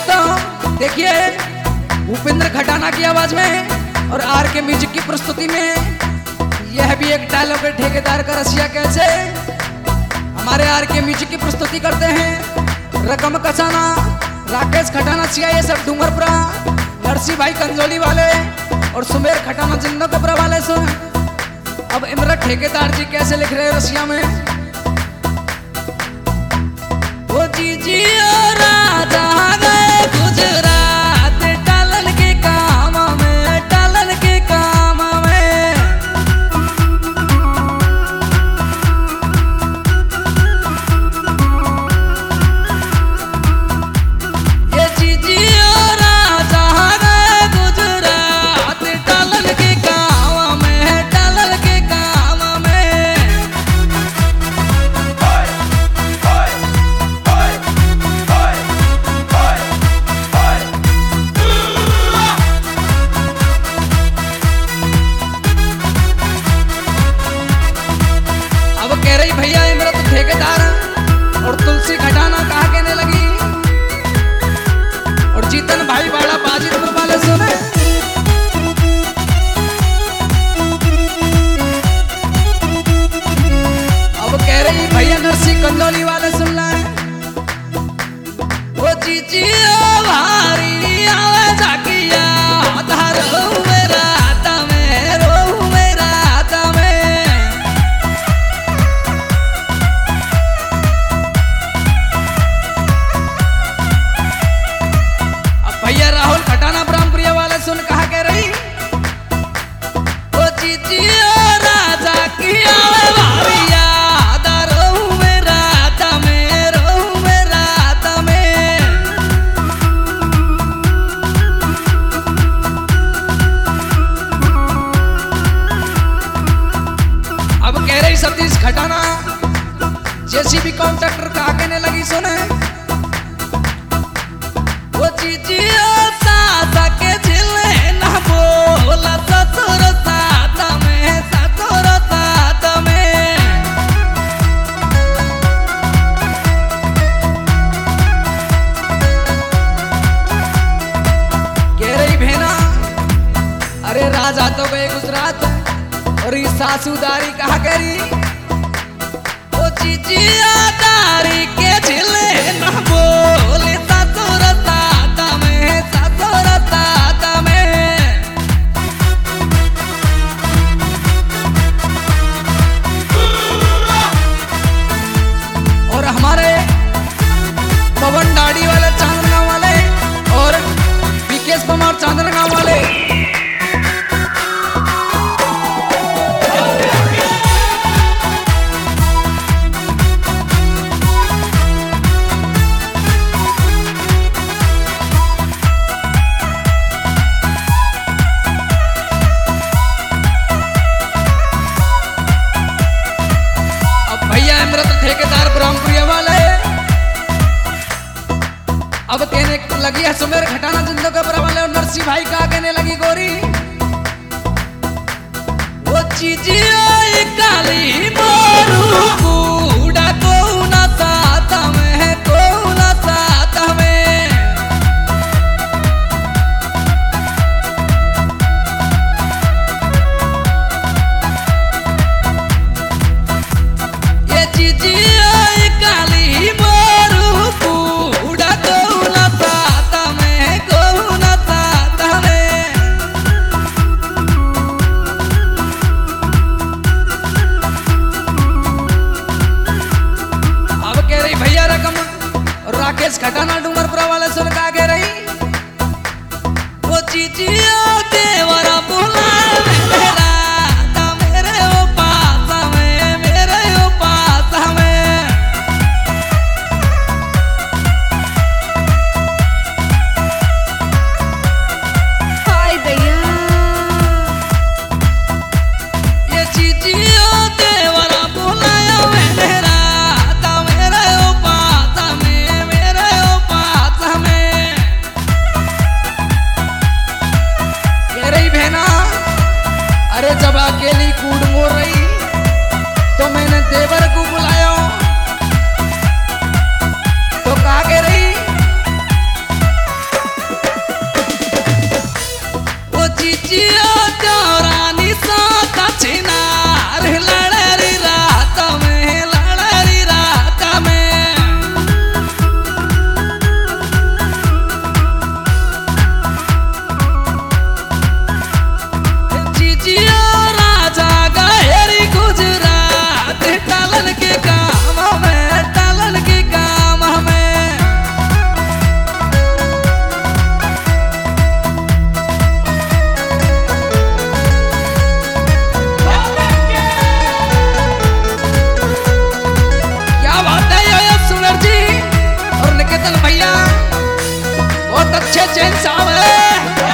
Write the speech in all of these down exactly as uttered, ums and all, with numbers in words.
दोस्तों देखिए भूपेंद्र खटाना की आवाज में और आर के म्यूजिक की प्रस्तुति में यह भी एक डायलॉग है ठेकेदार का रसिया कैसे हमारे आर के म्यूजिक की प्रस्तुति करते हैं। रकम कसाना राकेश खटाना सिया ये सब डूंगरपुरा नरसी भाई कंजोली वाले और सुमेर खटाना जिंदो कपरा वाले सुन। अब इमरत ठेकेदार जी कैसे लिख रहे हैं रसिया में। वो जी जी और राजा गए गुजरात टालन के काम में टालन के काम में ये जी जी और राजा गए गुजरात टालन के काम में टालन के काम में। कह रही भैया इमरत ठेकेदार और तुलसी खटाना कहा कहने लगी और जीतन भाई बाड़ा बाजीपुर वाले सुने। अब कह रही भैया नरसी कंदोली वाले सुन लाए। वो जीजी ओ भारी आवे जाकिया धार मेरा हाथ में रो मेरा हाथ में। भैया राहुल खटाना ब्रह्मप्रिया वाले सुन कहा कह रही ओ जीजी ओ राजा की आवे भारिया दारू मेरा हाथ में रो मेरा हाथ में। अब कह रही सतीश खटाना जेसीबी कॉन्ट्रैक्टर कहा कहने लगी सुने। वो जीजी ओ सासा के झिले ना बोला ससुर साथ में ससुर साथ में। कह रही भेना अरे राजा तो गए गुजरात और ये सासूदारी कहा कह रही वो जीजी ओ दारी के झिले ना बोले ससुर साथ में ससुर साथ में। और हमारे पवन डाड़ी वाले चांदनगांव वाले और विकेश कुमार चांदनगांव वाले ठेकेदार ब्रह्मपुरिया वाले अब कहने लगी है सुमेर खटाना जिंदो कपरा वाले और नरसी भाई का कहने लगी गोरी वो चीजी काली मोरू कूड़ा को ना साथ में को ना साथ में। ये चीजी काली मोरू कूड़ा को ना साथ में को ना साथ में। अब कह रही भैया रकम राकेश खटाना डूंगरपुरा वाले सुन का कह रही वो चीजी देवरा बोला मेरा ता मेरे ओ पास में मेरे ओ पास में। हाय दैया ये चीजी देवरा बोलाया मेरा ता मेरे ओ पास में मेरे ओ पास में। पीछे चैन साहब है।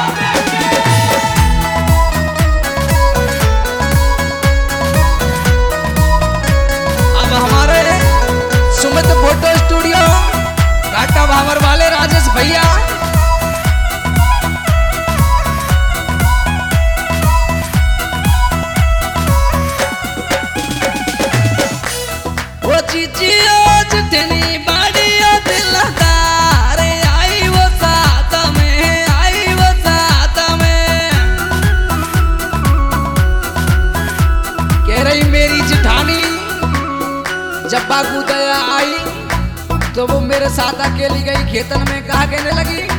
अब हमारे सुमित फोटो स्टूडियो टाटा भावर वाले राजेश भैया, वो चीची आज तेरी बाड़िया दिलदार आई वो साथ में, आई वो साथ में। कह रही मेरी जिठानी जब बाबू दया आई तो वो मेरे साथ अकेली गई खेतन में, कहा कहने लगी